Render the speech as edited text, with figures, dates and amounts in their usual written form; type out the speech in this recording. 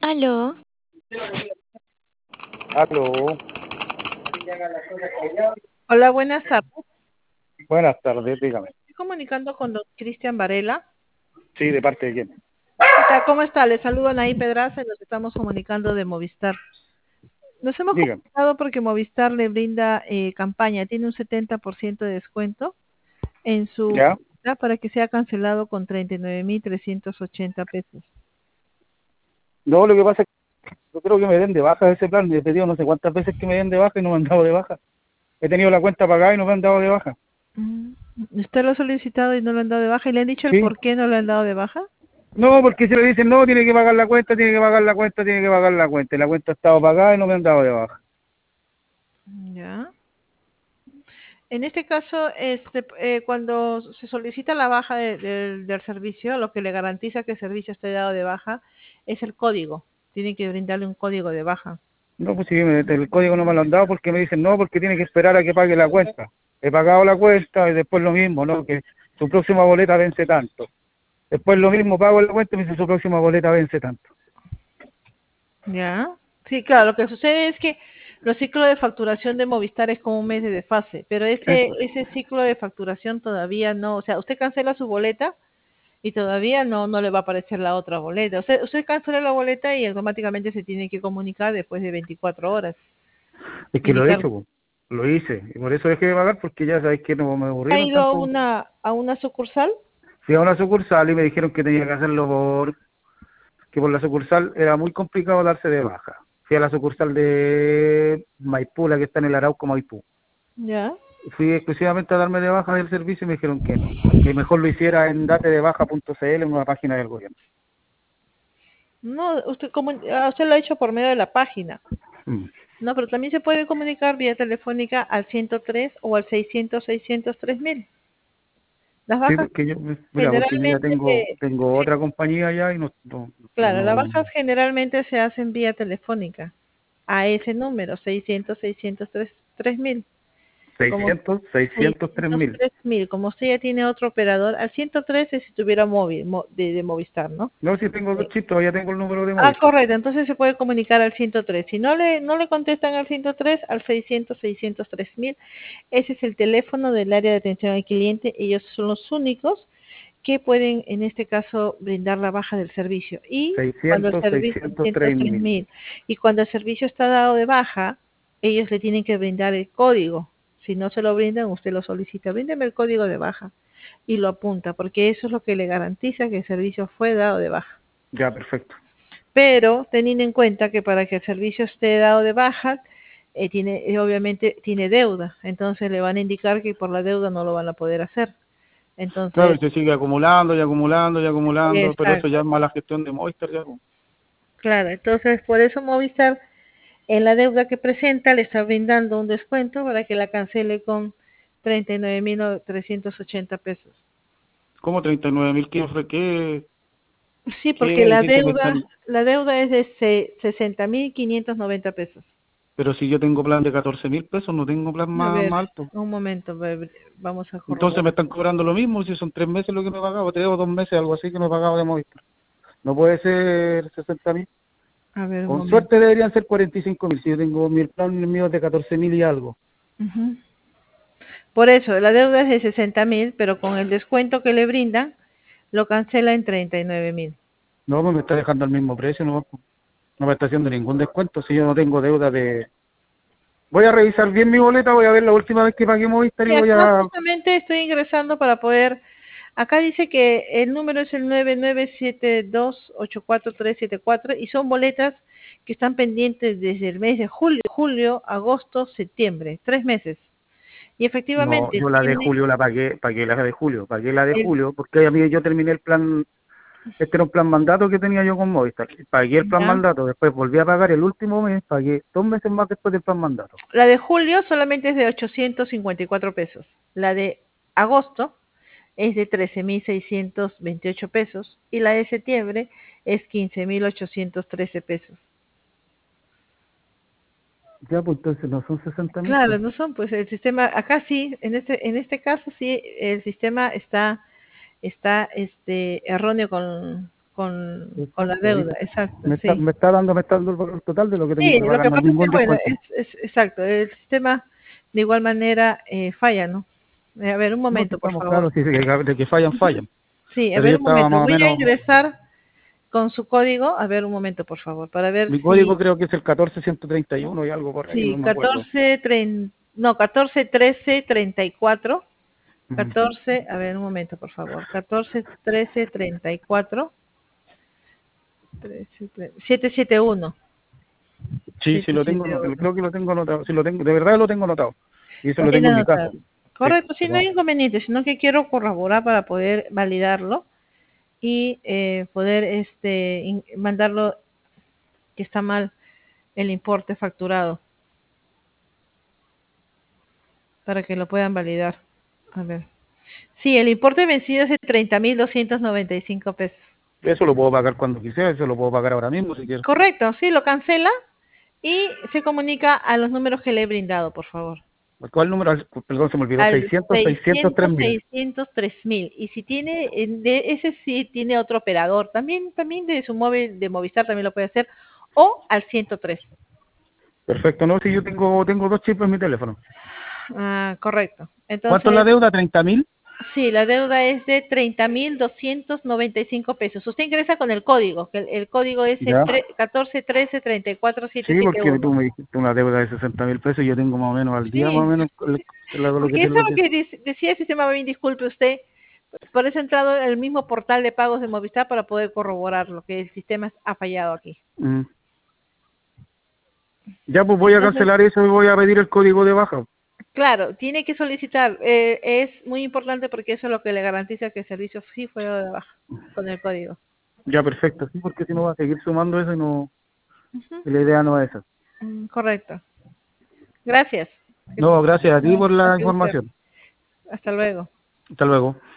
Aló, Aló, Hola, buenas tardes. buenas tardes, dígame. Estoy comunicando con don Cristian Varela. Sí, ¿de parte de quién? ¿Qué tal? ¿Cómo está? Le saludan ahí Pedraza y nos estamos comunicando de Movistar. Nos hemos Dígame. comunicado porque Movistar le brinda campaña, tiene un 70% de descuento en su ¿Ya? para que sea cancelado con 39.380 pesos. No, lo que pasa es que yo creo que me den de baja de ese plan. Le he pedido no sé cuántas veces que me den de baja y no me han dado de baja. He tenido la cuenta pagada y no me han dado de baja. Mm, ¿Usted lo ha solicitado y no lo han dado de baja? ¿Y le han dicho el Sí. por qué no lo han dado de baja? No, porque si le dicen no, tiene que pagar la cuenta, tiene que pagar la cuenta, tiene que pagar la cuenta. Y la cuenta ha estado pagada y no me han dado de baja. Ya. En este caso, cuando se solicita la baja del servicio, lo que le garantiza que el servicio esté dado de baja es el código. Tienen que brindarle un código de baja. No, pues sí, el código no me lo han dado porque me dicen no, porque tiene que esperar a que pague la cuenta. He pagado la cuenta y después lo mismo, ¿no? Que su próxima boleta vence tanto. Después lo mismo, pago la cuenta y me dice su próxima boleta vence tanto. ¿Ya? Sí, claro, lo que sucede es que los ciclos de facturación de Movistar es como un mes de desfase, pero Eso. ese ciclo de facturación todavía no, o sea, usted cancela su boleta y todavía no le va a aparecer la otra boleta. Usted cancela la boleta y automáticamente se tiene que comunicar después de 24 horas. Es que lo he Indicar. hecho, po. Lo hice. Y por eso dejé de pagar porque ya sabéis que no me ¿Ha aburrieron ido a tanto. una sucursal? Fui a una sucursal y me dijeron que tenía que hacerlo que por la sucursal era muy complicado darse de baja. Fui a la sucursal de Maipú, la que está en el Arauco Maipú. Ya. Fui exclusivamente a darme de baja del servicio y me dijeron que no. Que mejor lo hiciera en datedebaja.cl en una página del gobierno. No, usted lo ha hecho por medio de la página. Mm. No, pero también se puede comunicar vía telefónica al 103 o al 600-603.000. Las Sí, bajas porque mira, porque yo ya generalmente, tengo otra compañía ya y claro, las no, bajas generalmente se hacen vía telefónica a ese número, 600-603.000. Como 600, 603.000. 603.000, como usted ya tiene otro operador, al 103 es si tuviera móvil, de Movistar, ¿no? No, si tengo dos Eh, chips, todavía tengo el número de Movistar. Correcto, entonces se puede comunicar al 103. Si no le contestan al 103, al 600-603.000, ese es el teléfono del área de atención al cliente. Ellos son los únicos que pueden, en este caso, brindar la baja del servicio. Y cuando el 600, servicio, 603.000. y cuando el servicio está dado de baja, ellos le tienen que brindar el código. Si no se lo brindan, usted lo solicita. Bríndeme el código de baja y lo apunta, porque eso es lo que le garantiza que el servicio fue dado de baja. Ya, perfecto. Pero teniendo en cuenta que para que el servicio esté dado de baja, obviamente tiene deuda, entonces le van a indicar que por la deuda no lo van a poder hacer. Claro, Entonces, y se sigue acumulando y acumulando y acumulando, pero eso exacto, ya es mala gestión de Movistar. Ya, po. claro, entonces por eso Movistar en la deuda que presenta le está brindando un descuento para que la cancele con 39.380 pesos. ¿Cómo 39.000? Sí, ¿Qué porque beneficio me están? la deuda es de 60.590 pesos. Pero si yo tengo plan de 14.000 pesos, no tengo plan A más, ver, más alto. un momento, vamos a Entonces corroborar. me están cobrando lo mismo, si son 3 meses lo que me he pagado, 3 o 2 meses, algo así que me he pagado de Movistar. No puede ser 60.000. A ver, un Con momento. suerte deberían ser 45.000, si yo tengo mi plan mío de 14.000 y algo. Ujú. Por eso, la deuda es de 60.000, pero con el descuento que le brindan, lo cancela en 39.000. No, pues me está dejando al mismo precio, no me está haciendo ningún descuento, si yo no tengo deuda de... Voy a revisar bien mi boleta, voy a ver la última vez que pagué Movistar y Y voy acá a... justamente estoy ingresando para poder, acá dice que el número es el 99728434 y son boletas que están pendientes desde el mes de julio, agosto, septiembre, 3 meses. Y No, efectivamente yo la de tiene julio pagué la de julio, porque a mí yo terminé el plan, este era un plan mandato que tenía yo con Movistar, pagué el plan ya. mandato, después volví a pagar el último mes, pagué 2 meses más después del plan mandato. La de julio solamente es de 854 pesos. La de agosto es de 13.628 pesos y la de septiembre es 15.813 pesos. Ya, pues entonces no son 60.000, Claro, pues. no son, pues el sistema, acá sí, en este caso sí, el sistema está erróneo con la Exacto, deuda, ahorita exacto, me está, sí. me está dando, me está dando el valor total de lo que tengo Sí, que lo pagar, que no hay pasa es que, ningún bueno, descuento. es exacto, el sistema de igual manera falla, ¿no? A ver, un No, si momento, por estamos favor. claros, sí, de que fallan, Ujú. fallan. Sí, a Pero yo ver, un estaba momento. más o Voy a menos, ingresar con su código. A ver, un momento, por favor, para ver mi código si... creo que es el 14131 y algo por ahí, no Sí, me acuerdo. 14, 13, 34. Mm. 14, a ver, un momento, por favor. 14, 13, 34. 771. Sí, sí lo tengo, 771. creo que lo tengo anotado, sí lo tengo, de verdad lo tengo anotado. Y eso Lo lo tengo tiene en mi casa. anotado. Sí, Correcto, sí, no hay pero inconveniente, sino que quiero corroborar para poder validarlo y poder mandarlo que está mal el importe facturado para que lo puedan validar. A ver. Sí, el importe vencido es de 30.295 pesos. eso lo puedo pagar cuando quisiera, eso lo puedo pagar ahora mismo si quiero. Correcto, sí, lo cancela y se comunica a los números que le he brindado, por favor. ¿Cuál número? Perdón, se me olvidó. Al 603 mil. 603.000. Y si tiene, de ese sí tiene otro operador, también de su móvil, de Movistar también lo puede hacer, o al 103. Perfecto, no, si yo tengo dos chips en mi teléfono. Ah, correcto. ¿Cuánto es la Entonces, deuda? 30.000. sí, la deuda es de 30.295 pesos. Usted ingresa con el código, que el código es el Ya. 14 13 34 Sí, porque 771. tú me dijiste una deuda de 60.000 pesos y yo tengo más o menos al día, más o Sí, menos, lo que porque eso tengo es lo que... que decía el sistema BIM, disculpe usted, por eso he entrado al mismo portal de pagos de Movistar para poder corroborar lo que el sistema ha fallado aquí. Mm. Ya, pues voy a Entonces, cancelar eso y voy a pedir el código de baja. claro, tiene que solicitar, es muy importante porque eso es lo que le garantiza que el servicio sí fue de baja con el código. Ya, perfecto, sí, porque si no va a seguir sumando eso y no, Ujú. y la idea no es esa. Correcto. Gracias. No, gracias a ti No, por la gracias a usted. información. Hasta luego. Hasta luego.